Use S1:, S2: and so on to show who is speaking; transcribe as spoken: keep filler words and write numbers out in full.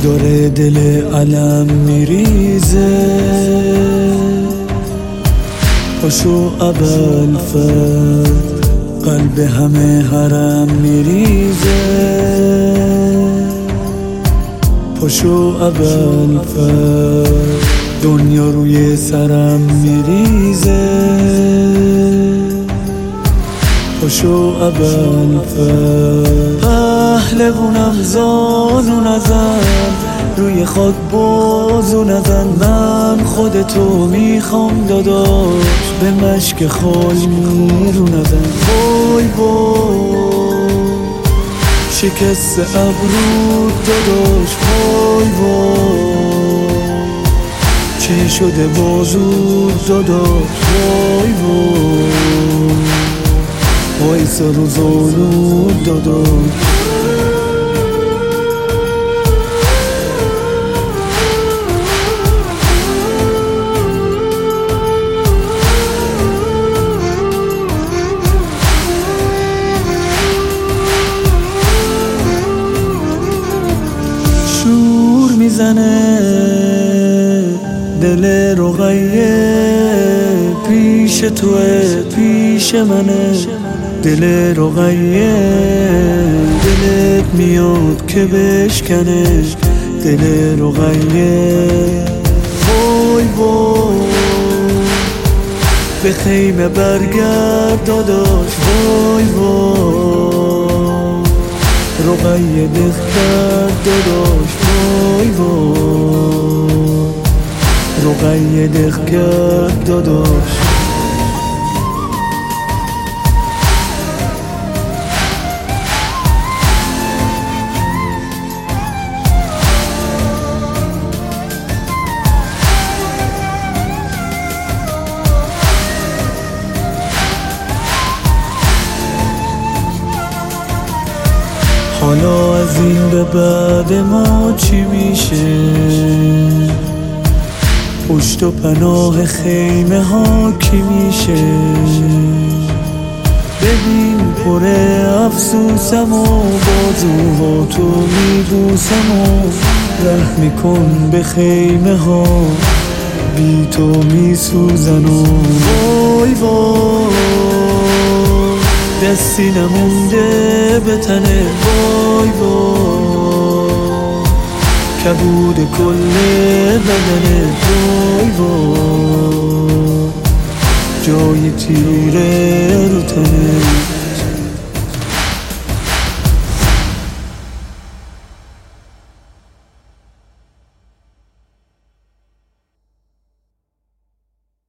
S1: داره دل علم میریزه، پاشو ابوالفضل قلب همه حرم میریزه، پاشو ابوالفضل دنیا روی سرم میریزه، پاشو ابوالفضل پهلوونم زانو نزن، روی خاک بازو نزن، من خودتو میخوام داداش، به مشک خال میرو نزن. وای وای شکست ابرو داداش، وای وای چی شده بازو داداش، وای وای وای سر و زانو داداش. شور میزنه دل رقیه، پیش توه پیش منه دل رقیه، دلت میاد که بشکنه دل رقیه. وای وای به خیمه برگرد داداش، وای وای رقیه دخ کرد داداش، وای وای رقیه دخ کرد داداش. حالا از این به بعد ما چی میشه؟ پشت و پناه خیمه ها کی میشه؟ ببین پر افسوسم و بازوها تو میبوسم و رحم میکن به خیمه ها بی تو میسوزن و وای وای دستی نمونده به تنه، وای وای کبود کل بدنه، وای وای جای تیره رو تنه.